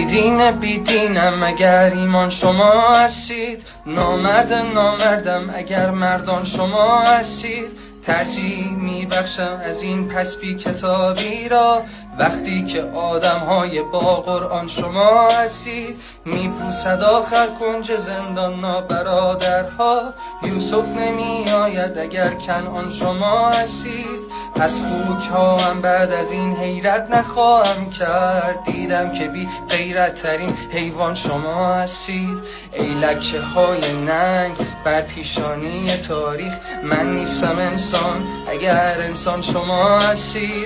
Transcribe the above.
بیدینم اگر ایمان شما هستید، نامردم اگر مردان شما هستید. ترجیح میبخشم از این پس بی کتابی را، وقتی که آدم های با قرآن شما هستید. میپوسد آخر کنج زندان برادرها، یوسف نمی آید اگر کنعان شما هستید. پس خوک ها هم بعد از این حیرت نخواهم کرد، دیدم که بی غیرت ترین حیوان شما هستید. ای لکه های ننگ بر پیشانی تاریخ، من نیستم انسان اگر انسان شما هستید.